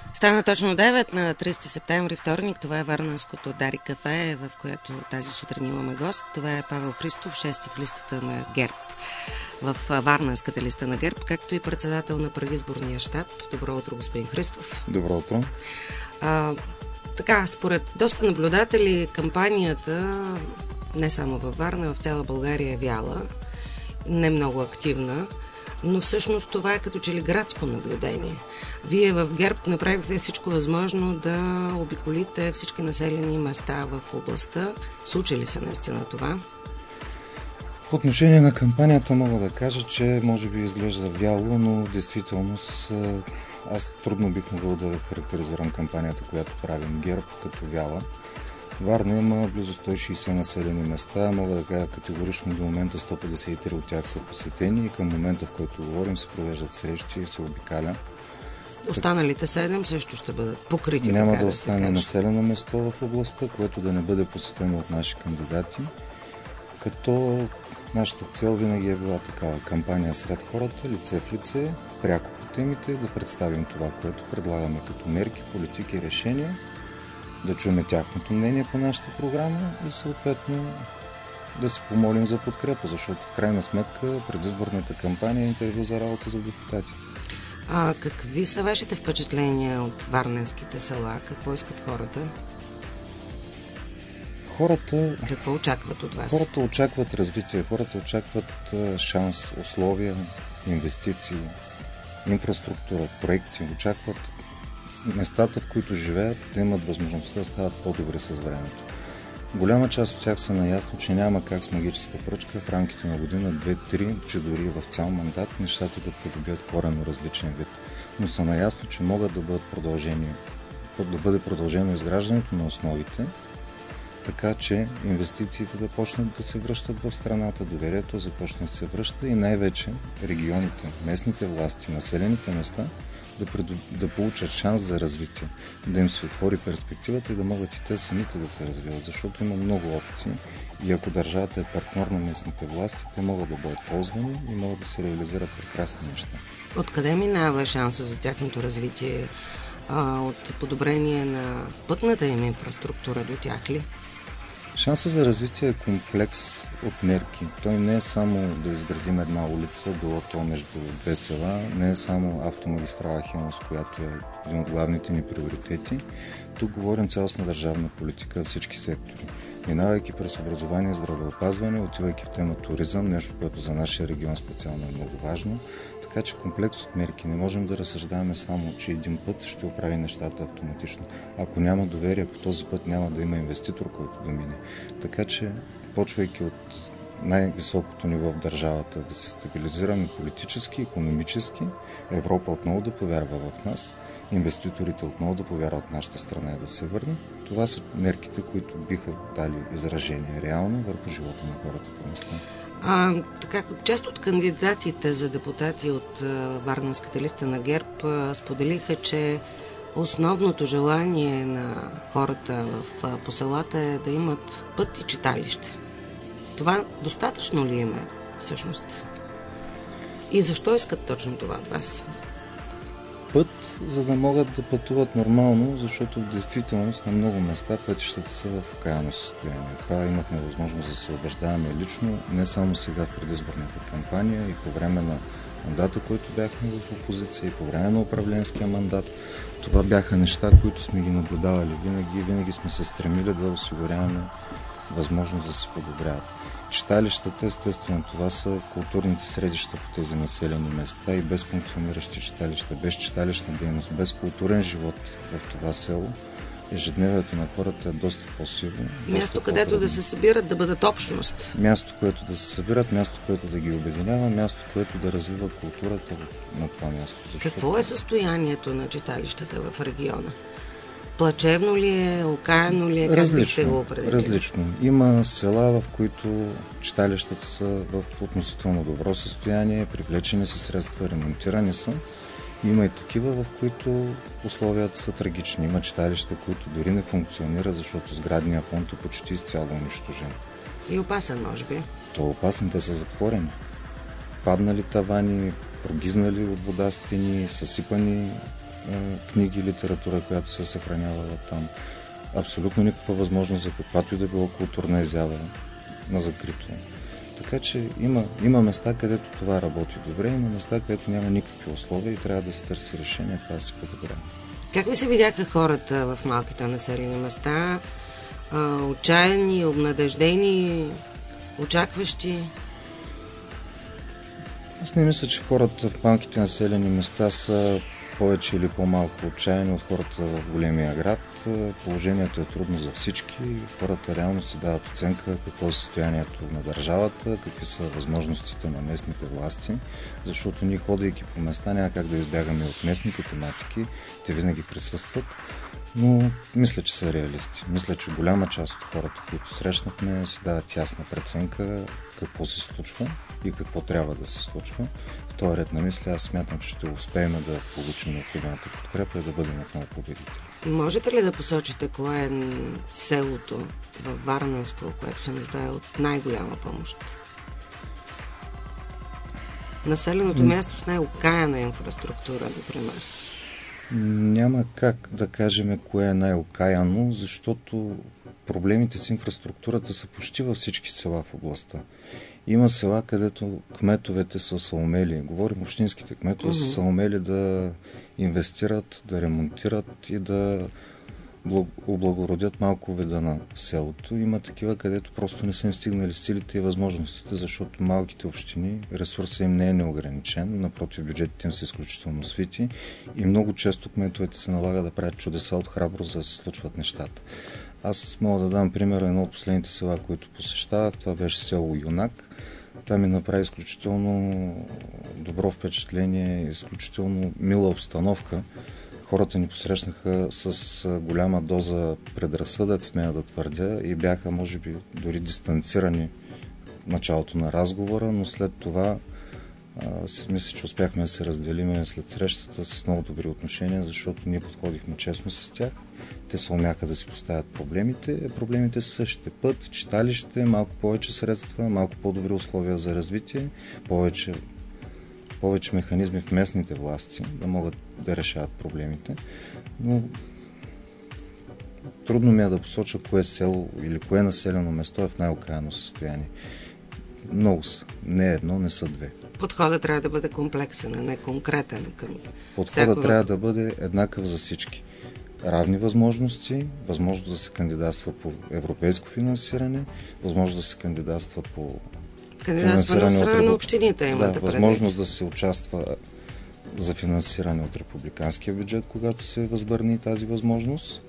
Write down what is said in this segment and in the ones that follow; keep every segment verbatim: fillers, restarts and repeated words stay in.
Стана точно девет на тридесети септември, вторник. Това е Варненското Дари кафе, в което тази сутрин имаме гост. Това е Павел Христов, шести в листата на ГЕРБ, в Варненската листа на ГЕРБ, както и председател на предизборния щаб. Добро утро, господин Христов. Добро утро. А, така, според доста наблюдатели, кампанията не само във Варна, в цяла България е вяла, не много активна, но всъщност това е като че ли градско наблюдение. Вие в ГЕРБ направихте всичко възможно да обиколите всички населени места в областта. Случи ли се наистина това? По отношение на кампанията мога да кажа, че може би изглежда вяло, но в действителност аз трудно бих могъл да характеризирам кампанията, която правим ГЕРБ, като вяла. Варна има близо сто и шейсет населени места. Мога да кажа категорично до момента сто петдесет и три от тях са посетени и към момента, в който говорим, се провеждат срещи и се обикаля. Останалите седем също ще бъдат покрити. Няма така да да остане населено место в областта, което да не бъде посетено от наши кандидати. Като нашата цел винаги е била такава кампания сред хората, лице в лице, пряко по темите, да представим това, което предлагаме като мерки, политики и решения, да чуем тяхното мнение по нашата програма и съответно да се помолим за подкрепа, защото в крайна сметка предизборната кампания е интервю за работа за депутати. А какви са вашите впечатления от варненските села? Какво искат хората? Хората... Какво очакват от вас? Хората очакват развитие, хората очакват шанс, условия, инвестиции, инфраструктура, проекти, очакват местата, в които живеят, да имат възможността да стават по-добри с времето. Голяма част от тях са наясно, че няма как с магическа пръчка в рамките на година, две, три, че дори в цял мандат нещата да придобият коренно различен вид. Но са наясно, че могат да бъдат продължени, да бъде продължено изграждането на основите, така че инвестициите да почнат да се връщат в страната, доверието започне да се връща и най-вече регионите, местните власти, населените места да, преду... да получат шанс за развитие, да им се отвори перспективата и да могат и те самите да се развиват, защото има много опции и ако държавата е партньор на местните власти, те могат да бъдат ползвани и могат да се реализират прекрасни неща. Откъде минава шанса за тяхното развитие? А, от подобрение на пътната им инфраструктура до тях ли? Шанса за развитие е комплекс от мерки. Той не е само да изградим една улица, било то между две села, не е само автомагистрала Хемус, която е един от главните ни приоритети. Тук говорим цялостна държавна политика във всички сектори. Минавайки през образование, здравеопазване, отивайки в тема туризъм, нещо, което за нашия регион специално е много важно. Така че комплекс от мерки. Не можем да разсъждаваме само, че един път ще оправи нещата автоматично. Ако няма доверие, по този път няма да има инвеститор, който да мине. Така че, почвайки от най-високото ниво в държавата, да се стабилизираме политически, икономически, Европа отново да повярва в нас, инвеститорите отново да повярват в нашата страна и да се върне. Това са мерките, които биха дали изражение реално върху живота на хората по места. А, така, част от кандидатите за депутати от а, Варненската листа на ГЕРБ а, споделиха, че основното желание на хората в, а, по селата е да имат път и читалище. Това достатъчно ли им е всъщност? И защо искат точно това от вас? Път, за да могат да пътуват нормално, защото в действителност на много места пътищата са в окаяно състояние. Това имахме възможност да се убеждаваме лично, не само сега в предизборната кампания, и по време на мандата, който бяхме в опозиция, и по време на управленския мандат. Това бяха неща, които сме ги наблюдавали винаги, винаги сме се стремили да осигуряваме възможност да се подобряват. Читалищата, естествено, това са културните средища по тези населени места и без функциониращи читалища, без читалищна дейност, без културен живот в това село, ежедневието на хората е доста по-силно. Място, където да се събират, да бъдат общност. Място, което да се събират, място, което да ги обединява, място, което да развива културата на това място. Защото... Какво е състоянието на читалищата в региона? Плачевно ли е, окаяно ли е, как различно, бихте го определили? Различно. Има села, в които читалищата са в относително добро състояние, привлечени са средства, ремонтирани са. Има и такива, в които условията са трагични. Има читалища, които дори не функционират, защото сградния фонд е почти изцяло унищожен. И опасен, може би. То е опасен, те са затворени. Паднали тавани, прогизнали от вода стени, съсипани книги, литература, която се е съхранявала там. Абсолютно никаква възможност за каквато и да било културна изява на закрито. Така че има, има места, където това работи добре, има места, където няма никакви условия и трябва да се търси решение, това да се подобрява. Как ви се видяха хората в малките населени места? Отчаяни, обнадеждени, очакващи? Аз не мисля, че хората в малките населени места са повече или по-малко отчаяни от хората в големия град. Положението е трудно за всички. Хората реално си дават оценка какво е състоянието на държавата, какви са възможностите на местните власти, защото ние, ходейки по места, няма как да избягаме от местните тематики. Те винаги присъстват, но мисля, че са реалисти. Мисля, че голяма част от хората, които срещнахме, си дават ясна преценка какво се случва и какво трябва да се случва. В този ред на мисля, аз смятам, че ще успеем да получим необходимата подкрепа и да бъдем отново победители. Можете ли да посочите кое е селото във Варненско, което се нуждае от най-голяма помощ? Населеното място с най-окаяна инфраструктура, например. Няма как да кажем кое е най-окаяно, защото проблемите с инфраструктурата са почти във всички села в областта. Има села, където кметовете са съумели, говорим общинските кметове, mm-hmm. са съумели да инвестират, да ремонтират и да облагородят малко вида на селото. Има такива, където просто не са им стигнали силите и възможностите, защото малките общини, ресурсът им не е неограничен, напротив, бюджетите им са изключително свити и много често кметовете се налага да правят чудеса от храброст, за да се случват нещата. Аз мога да дам пример едно от последните села, които посещавах. Това беше село Юнак. Там ми направи изключително добро впечатление, изключително мила обстановка. Хората ни посрещнаха с голяма доза предразсъдък, смея да твърдя, и бяха, може би, дори дистанцирани в началото на разговора, но след това а, мисля, че успяхме да се разделиме след срещата с много добри отношения, защото ние подходихме честно с тях. Те се умяха да си поставят проблемите. Проблемите са същите: път, читалище, малко повече средства, малко по-добри условия за развитие, повече, повече механизми в местните власти да могат да решават проблемите. Но трудно ми е да посоча кое село или кое населено место е в най-окаяно състояние. Много са. Не едно, не са две. Подходът трябва да бъде комплексен, а не конкретен към Подходът всяко... трябва да бъде еднакъв за всички. Равни възможности, възможност да се кандидатства по европейско финансиране, възможност да се кандидатства по кандидатстване от страна на общините. Имате да, възможност да се участва за финансиране от републиканския бюджет, когато се възвърне тази възможност,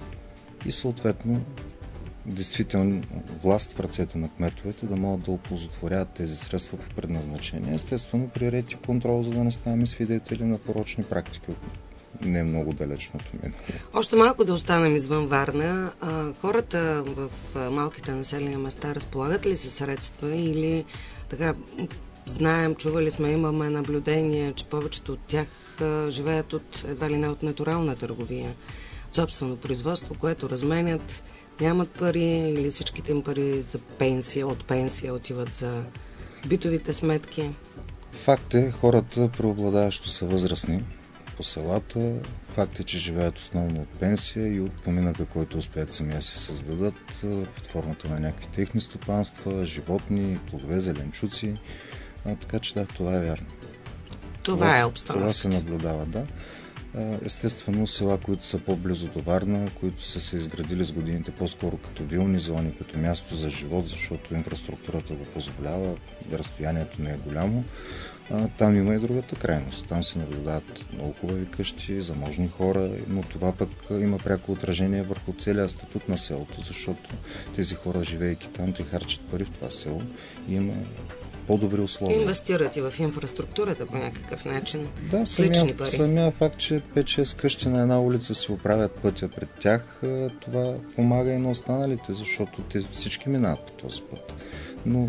и съответно действително власт в ръцете на кметовете да могат да оползотворяват тези средства по предназначение. Естествено, при ред и контрол, за да не ставаме свидетели на порочни практики от не много далечното минало. Още малко да останем извън Варна. А, хората в малките населени места разполагат ли се средства или така, знаем, чували сме, имаме наблюдение, че повечето от тях а, живеят от едва ли не от натурална търговия, от собствено производство, което разменят, нямат пари или всичките им пари за пенсия, от пенсия отиват за битовите сметки? Факт е, хората преобладаващо са възрастни по селата. Факт е, че живеят основно от пенсия и от поминъка, който успеят сами да си създадат под формата на някакви техни стопанства, животни, плодове, зеленчуци. А, така че да, това е вярно. Това, това е обстановка. Това се наблюдава, да. Естествено, села, които са по-близо до Варна, които са се изградили с годините по-скоро като вилни зони, като място за живот, защото инфраструктурата го позволява, разстоянието не е голямо. А, там има и другата крайност. Там се наблюдават много хубави къщи, заможни хора, но това пък има пряко отражение върху целия статут на селото, защото тези хора, живеейки там, те харчат пари в това село и има по-добри условия. Инвестират и в инфраструктурата по някакъв начин. Да, самия, самия факт, че пет-шест къщи на една улица си оправят пътя пред тях, това помага и на останалите, защото те всички минават по този път. Но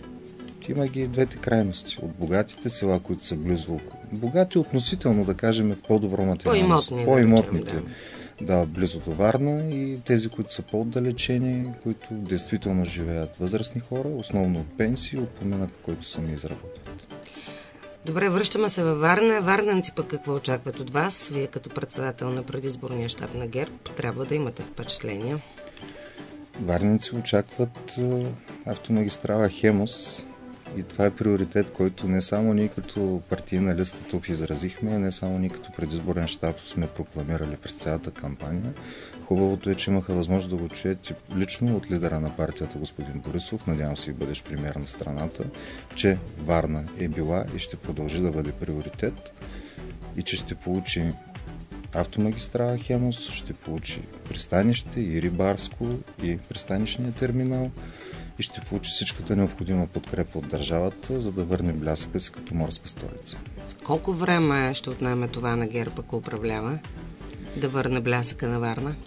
има ги двете крайности. От богатите села, които са близо, богати относително, да кажем, в по-добро материално, по-имотни, по-имотните, да, да, близо до Варна, и тези, които са по-отдалечени, които действително живеят възрастни хора, основно от пенсии, от поминъка, който сами изработват. Добре, връщаме се във Варна. Варненци пък какво очакват от вас? Вие като председател на предизборния щаб на ГЕРБ трябва да имате впечатления. Варненци очакват автомагистрала Хемус и това е приоритет, който не само ние като партийна листа тук изразихме, не само ние като предизборен щаб сме прокламирали през цялата кампания. Хубавото е, че имаха възможност да го чуят лично от лидера на партията господин Борисов, надявам се и бъдеш премиер на страната, че Варна е била и ще продължи да бъде приоритет и че ще получи автомагистрала Хемус, ще получи пристанище и рибарско и пристанищния терминал и ще получи всичката необходима подкрепа от държавата, за да върне блясъка си като морска столица. С колко време ще отнеме това на ГЕРБ, ако управлява, да върне блясъка на Варна?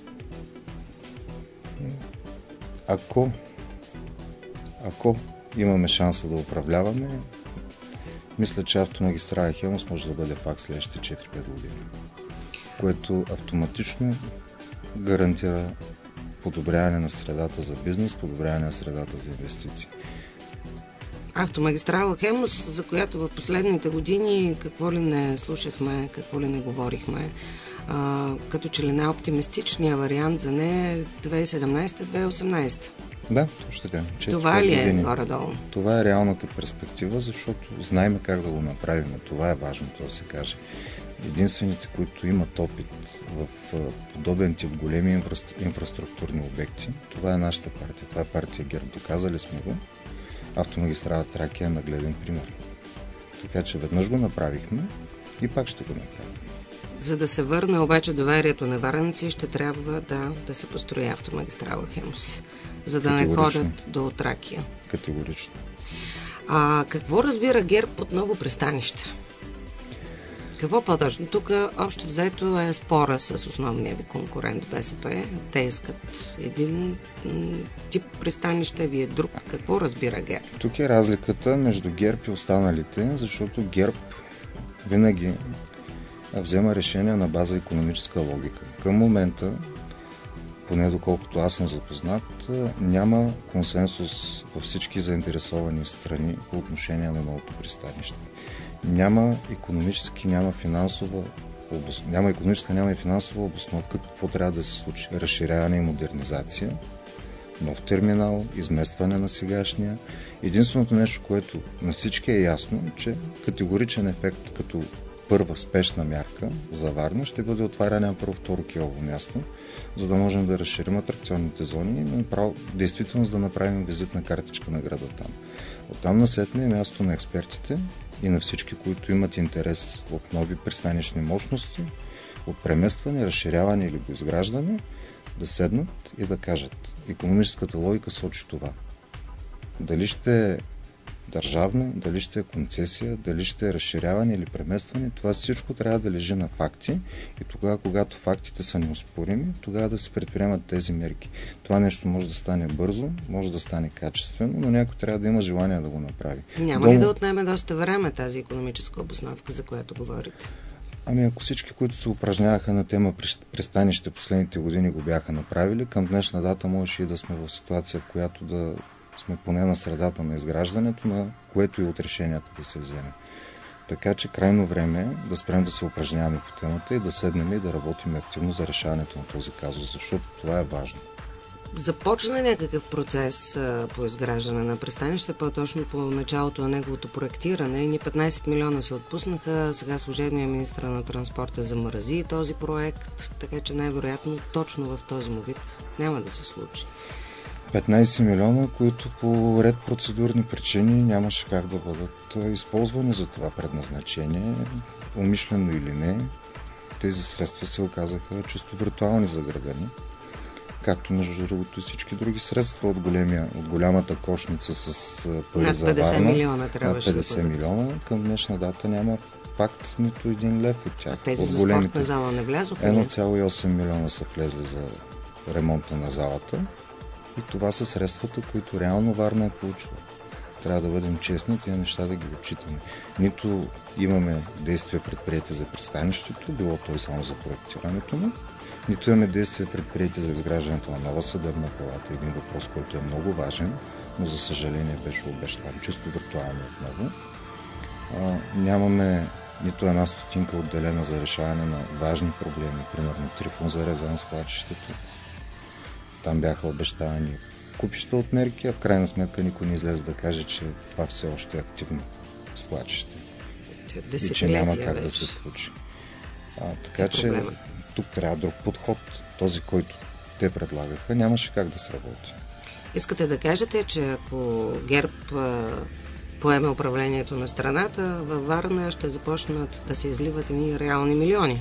Ако, ако имаме шанса да управляваме, мисля, че автомагистрала Хемус може да бъде факт следващите четири-пет години, което автоматично гарантира подобряване на средата за бизнес, подобряване на средата за инвестиции. Автомагистрала Хемус, за която в последните години какво ли не слушахме, какво ли не говорихме, а, като че ли най-оптимистичният вариант за нея е две хиляди и седемнадесета - две хиляди и осемнадесета. Да, точно така. Това ли е горе-долу? Това е реалната перспектива, защото знаем как да го направим. Това е важното да се каже. Единствените, които имат опит в подобен тип големи инфра... инфраструктурни обекти, това е нашата партия. Това е партия ГЕРБ. Доказали сме го. Автомагистрала Тракия е нагледен пример. Така че веднъж го направихме и пак ще го направим. За да се върне обаче доверието на варненци, ще трябва да, да се построи автомагистрала Хемус, за да не ходят до Тракия. Категорично. А какво разбира ГЕРБ под ново пристанище? Какво по-точно? Тук общо взето е спора с основния ви конкурент БСП. Те искат един тип пристанище, вие друг. Какво разбира ГЕРБ? Тук е разликата между ГЕРБ и останалите, защото ГЕРБ винаги взема решения на база икономическа логика. Към момента, поне доколкото аз съм запознат, няма консенсус във всички заинтересовани страни по отношение на новото пристанище. Няма икономически, няма финансова обос... няма икономическа, няма и финансова обосновка какво трябва да се случи. Разширяване и модернизация, нов терминал, изместване на сегашния. Единственото нещо, което на всички е ясно, че категоричен ефект като първа спешна мярка за Варна ще бъде отваряне на първо-второ килово място, за да можем да разширим атракционните зони и направо, действително да направим визитна картичка на града там. Оттам насетне е място на експертите и на всички, които имат интерес от нови пристанищни мощности, от преместване, разширяване или го изграждане, да седнат и да кажат. Икономическата логика сочи това. Дали ще е държавна, дали ще е концесия, дали ще е разширяване или преместване, това всичко трябва да лежи на факти и тогава, когато фактите са неоспорими, тогава да се предприемат тези мерки. Това нещо може да стане бързо, може да стане качествено, но някой трябва да има желание да го направи. Няма Дом... ли да отнеме доста време тази икономическа обосновка, за която говорите? Ами ако всички, които се упражняваха на тема пристанище последните години го бяха направили, към днешна дата можеше и да сме в ситуация, в която да сме поне на средата на изграждането, на което и от решенията да се вземе. Така че крайно време е да спрем да се упражняваме по темата и да седнем и да работим активно за решаването на този казус, защото това е важно. Започна някакъв процес а, по изграждане на пристанище, по-точно по началото на неговото проектиране. Ни петнадесет милиона се отпуснаха, сега служебният министър на транспорта замрази този проект, така че най-вероятно точно в този му вид няма да се случи. петнадесет милиона, които по ред процедурни причини нямаше как да бъдат използвани за това предназначение, умишлено или не. Тези средства се оказаха чисто виртуални за града ни, както между другото и всички други средства от, големия, от голямата кошница с пари за Варна. Над петдесет милиона трябваше петдесет да бъдат. милиона, към днешна дата няма факт нито един лев от тях. А тези от за големите, спортна зала не влязоха ли? едно цяло и осем милиона са влезли за ремонта на залата. И това са средствата, които реално Варна е получила. Трябва да бъдем честни, тези неща да ги отчитаме. Нито имаме действия предприети за пристанището, било то и само за проектирането му, нито имаме действия предприети за изграждането на нова съдебна палата. Един въпрос, който е много важен, но за съжаление беше обещан чисто виртуално отново. а, нямаме нито една стотинка отделена за решаване на важни проблеми, примерно Трифон за Резан, свлачището. Там бяха обещавани купища от мерки, а в крайна сметка никой не излезе да каже, че това все още е активно свлачище. И че няма как вече да се случи. А, така е че проблема. Тук трябва друг подход. Този, който те предлагаха, нямаше как да се работи. Искате да кажете, че ако ГЕРБ поеме управлението на страната, във Варна ще започнат да се изливат едни реални милиони?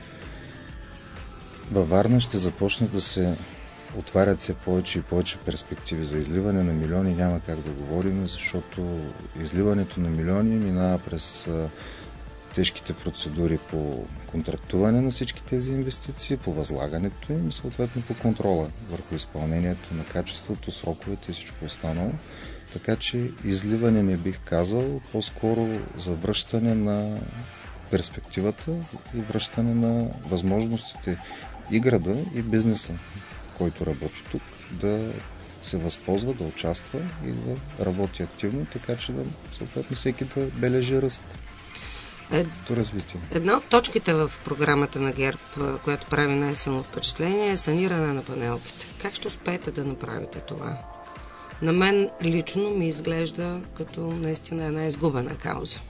Във Варна ще започнат да се отварят все повече и повече перспективи за изливане на милиони. Няма как да говорим, защото изливането на милиони минава през тежките процедури по контрактуване на всички тези инвестиции, по възлагането им и съответно по контрола върху изпълнението на качеството, сроковете и всичко останало. Така че изливане не бих казал, по-скоро за връщане на перспективата и връщане на възможностите и града, и бизнеса, който работи тук, да се възползва, да участва и да работи активно, така че да съответно всеки да бележи ръст. Ед... Една от точките в програмата на ГЕРБ, която прави най-силно впечатление, е саниране на панелките. Как ще успеете да направите това? На мен лично ми изглежда като наистина една изгубена кауза.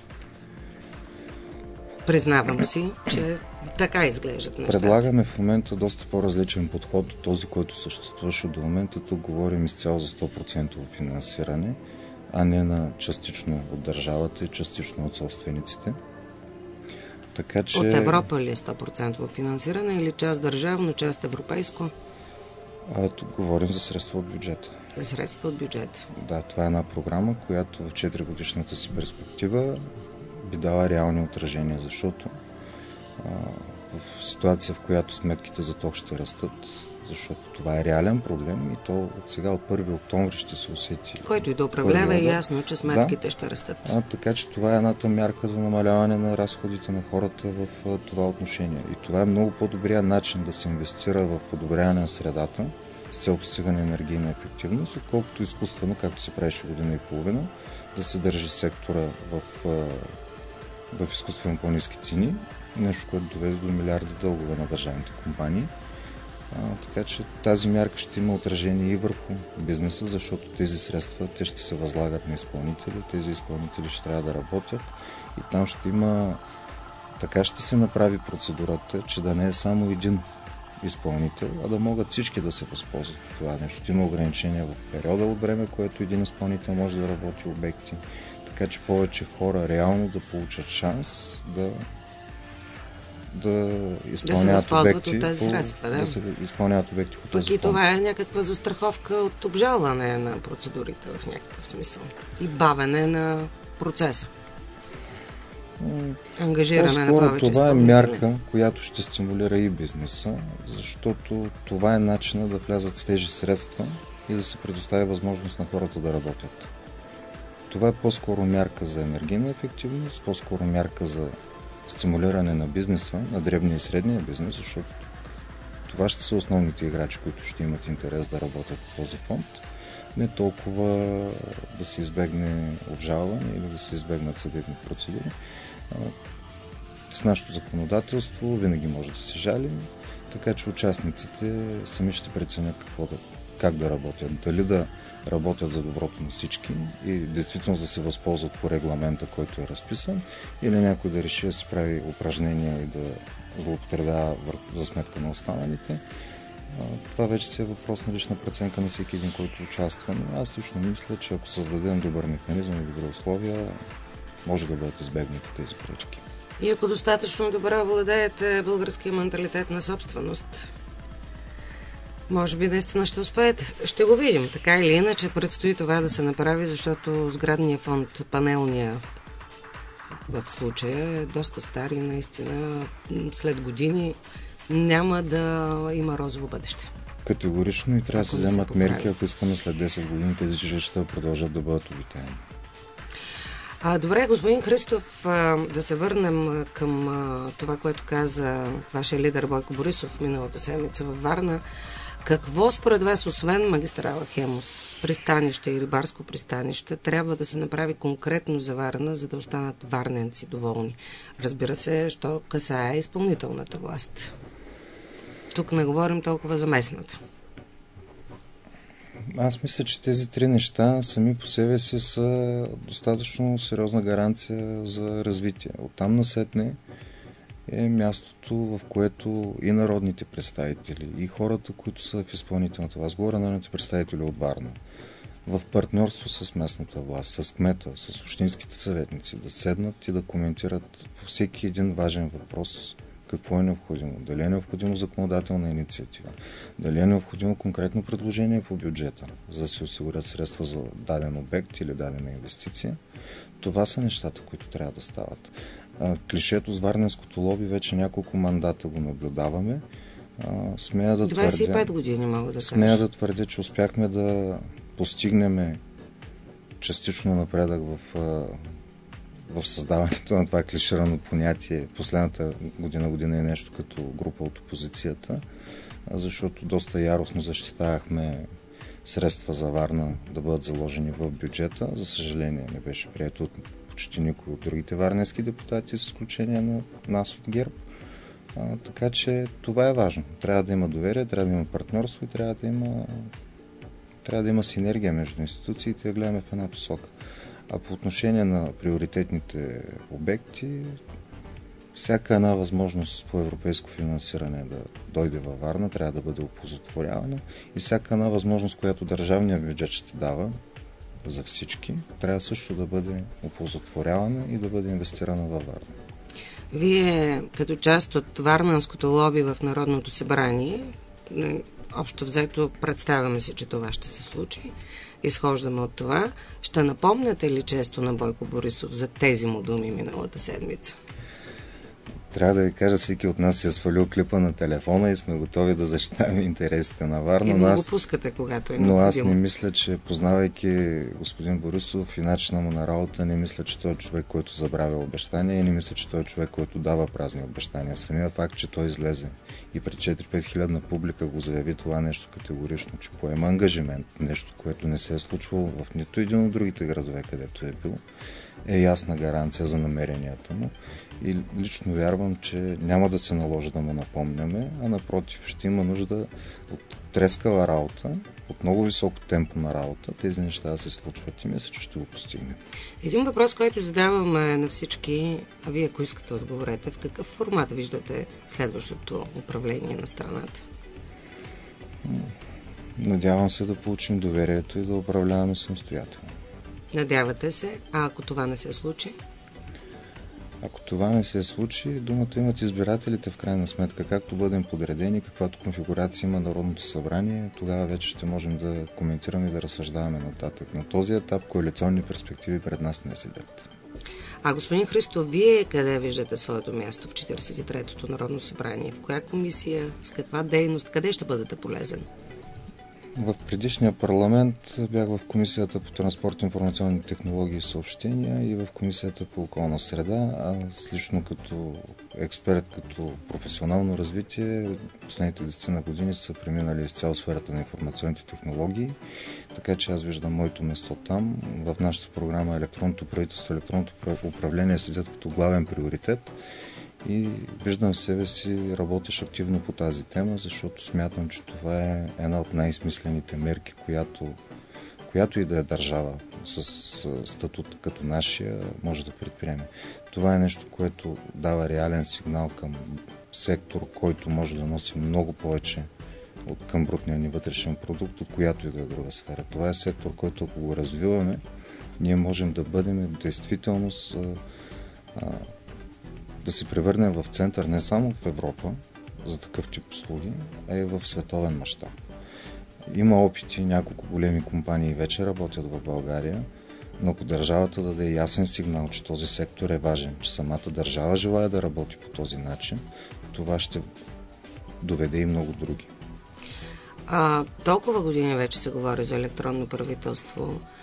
Признавам си, че така изглеждат нещата. Предлагаме в момента доста по-различен подход от този, който съществуваше до момента. Тук говорим изцяло за сто процента финансиране, а не на частично от държавата и частично от собствениците. Така, че... От Европа ли е сто процента финансиране или част държавно, част европейско? А, тук говорим за средства от бюджета. За средства от бюджета. Да, това е една програма, която в четири годишната си перспектива би дала реални отражения, защото а, в ситуация, в която сметките за ток ще растат, защото това е реален проблем и то от сега от първи октомври ще се усети. Който и да управлява е ясно, че сметките да, ще растат. А, така че това е едната мярка за намаляване на разходите на хората в а, това отношение. И това е много по-добрият начин да се инвестира в подобряване на средата с цел постигане на енергийна ефективност, отколкото изкуствено, както се правеше година и половина, да се държи сектора в, в изкуствено по-ниски цени, нещо, което доведе до милиарди дългове на държавните компании. А, така че тази мярка ще има отражение и върху бизнеса, защото тези средства те ще се възлагат на изпълнители, тези изпълнители ще трябва да работят и там ще има, така ще се направи процедурата, че да не е само един изпълнител, а да могат всички да се възползват от това нещо. Има ограничения в периода от време, което един изпълнител може да работи обекти, така че повече хора реално да получат шанс да да изпълняват да обекти от тези средства, да? да се изпълняват обекти по този фонд. И това е някаква застраховка от обжалване на процедурите в някакъв смисъл и бавене на процеса. Ангажиране на повече това е мярка, която ще стимулира и бизнеса, защото това е начина да влязат свежи средства и да се предоставя възможност на хората да работят. Това е по-скоро мярка за енергийна ефективност, по-скоро мярка за стимулиране на бизнеса, на дребния и средния бизнес, защото това ще са основните играчи, които ще имат интерес да работят по този фонд. Не толкова да се избегне обжалване или да се избегнат съдебни процедури. С нашето законодателство винаги може да се жалим, така че участниците сами ще преценят какво да, как да работят. Дали да работят за доброто на всички и действително да се възползват по регламента, който е разписан, или някой да реши да си прави упражнения и да злоупотребява за сметка на останалите. Това вече си е въпрос на лична преценка на всеки един, който участва. Но аз лично мисля, че ако създадем добър механизъм и добри условия, може да бъдат избегнати тези пречки. И ако достатъчно добре владеете българския менталитет на собственост, може би наистина ще успеете. Ще го видим. Така или иначе предстои това да се направи, защото сградния фонд, панелния в случая, е доста стар и наистина след години няма да има розово бъдеще. Категорично и трябва да се вземат мерки, ако искаме след десет години тези жилища да продължат да бъдат обитаеми. А, добре, господин Христов, а, да се върнем към а, това, което каза вашия лидер Бойко Борисов миналата седмица във Варна. Какво според вас, освен магистрала Хемус, пристанище и рибарско пристанище, трябва да се направи конкретно за Варна, за да останат варненци доволни? Разбира се, що касае изпълнителната власт. Тук не говорим толкова за местната. Аз мисля, че тези три неща сами по себе си са достатъчно сериозна гаранция за развитие. Оттам насетне е мястото, в което и народните представители, и хората, които са в изпълнителната власт, говоря народните представители от Варна, в партньорство с местната власт, с кмета, с общинските съветници, да седнат и да коментират по всеки един важен въпрос какво е необходимо. Дали е необходимо законодателна инициатива, дали е необходимо конкретно предложение по бюджета, за да се осигурят средства за даден обект или дадена инвестиция. Това са нещата, които трябва да стават. Клишето с варненското лоби вече няколко мандата го наблюдаваме. Смея да двадесет и пет твърдя, години мога да кажа. Смея да твърдя, че успяхме да постигнем частично напредък в, в създаването на това клиширано понятие. Последната година, година е нещо като група от опозицията, защото доста яростно защитавахме средства за Варна да бъдат заложени в бюджета. За съжаление не беше прието от почти никой от другите варненски депутати, с изключение на нас от ГЕРБ. А, така че това е важно. Трябва да има доверие, трябва да има партньорство и трябва да има, трябва да има синергия между институциите и да гледаме в една посока. А по отношение на приоритетните обекти, всяка една възможност по европейско финансиране да дойде във Варна трябва да бъде оползотворявана и всяка една възможност, която държавният бюджет ще дава за всички, трябва също да бъде оползотворявана и да бъде инвестирана във Варна. Вие, като част от варненското лоби в Народното събрание, общо взето представяме си, че това ще се случи, изхождаме от това, ще напомняте ли често на Бойко Борисов за тези му думи миналата седмица? Трябва да ви кажа, всеки от нас си е свалил клипа на телефона и сме готови да защитаваме интересите на Варна. И да го пускате, когато е необходимо. Но аз не мисля, че познавайки господин Борисов и начина му на работа, не мисля, че той е човек, който забравя обещания и не мисля, че той е човек, който дава празни обещания. Самия факт, че той излезе и пред четири-пет хилядна публика го заяви това нещо категорично, че поема ангажимент, нещо, което не се е случвало в нито един от другите градове, където е бил, е ясна гаранция за намеренията му. И лично вярвам, че няма да се наложи да му напомняме, а напротив, ще има нужда от трескава работа, от много високо темпо на работа, тези неща да се случват и мисля, че ще го постигнем. Един въпрос, който задаваме на всички, а вие, ако искате, отговорете, в какъв формат виждате следващото управление на страната? Надявам се да получим доверието и да управляваме самостоятелно. Надявате се, а ако това не се случи? Ако това не се случи, думата имат избирателите в крайна сметка. Както бъдем подредени, каквато конфигурация има Народното събрание, тогава вече ще можем да коментираме и да разсъждаваме нататък. На този етап коалиционни перспективи пред нас не седят. А господин Христов, вие къде виждате своето място в четиридесет и третото Народно събрание? В коя комисия? С каква дейност? Къде ще бъдете полезен? В предишния парламент бях в Комисията по транспорт, информационни технологии и съобщения и в Комисията по околна среда. Аз лично като експерт, като професионално развитие, последните десет години са преминали изцяло сферата на информационните технологии, така че аз виждам моето место там. В нашата програма електронното правителство, електронното управление седят като главен приоритет. И виждам в себе си, работиш активно по тази тема, защото смятам, че това е една от най-смислените мерки, която, която и да е държава с статут като нашия може да предприеме. Това е нещо, което дава реален сигнал към сектор, който може да носи много повече от към брутния ни вътрешен продукт, от която и да е друга сфера. Това е сектор, който ако го развиваме, ние можем да бъдем действително с, а, да се превърнем в център не само в Европа за такъв тип услуги, а и в световен мащаб. Има опити, няколко големи компании вече работят в България, но ако държавата даде ясен сигнал, че този сектор е важен, че самата държава желае да работи по този начин, това ще доведе и много други. А, толкова години вече се говори за електронно правителство.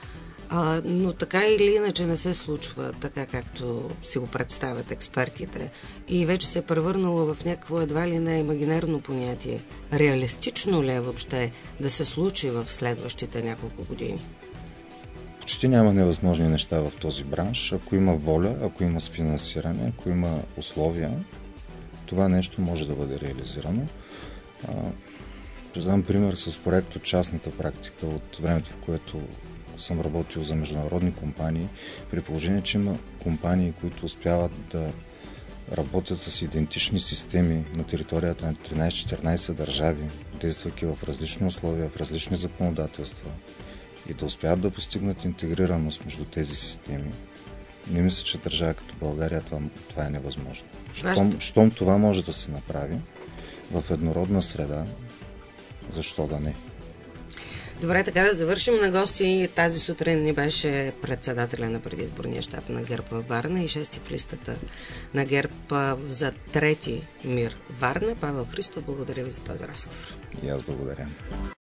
А, но така или иначе не се случва така, както си го представят експертите. И вече се е превърнало в някакво едва ли не имагинерно понятие. Реалистично ли е въобще да се случи в следващите няколко години? Почти няма невъзможни неща в този бранш. Ако има воля, ако има финансиране, ако има условия, това нещо може да бъде реализирано. Ще дам пример с проект от частната практика от времето, в което съм работил за международни компании, при положение, че има компании, които успяват да работят с идентични системи на територията на тринайсет-четиринайсет държави, действайки в различни условия, в различни законодателства и да успяват да постигнат интегрираност между тези системи. Не мисля, че държава като България това, това е невъзможно. Щом, щом това може да се направи в еднородна среда, защо да не? Добре, така да завършим. На гости тази сутрин ни беше председателя на предизборния щаб на ГЕРБ във Варна и шести в листата на ГЕРБ за трети МИР Варна. Павел Христов, благодаря ви за този разговор. И аз благодаря.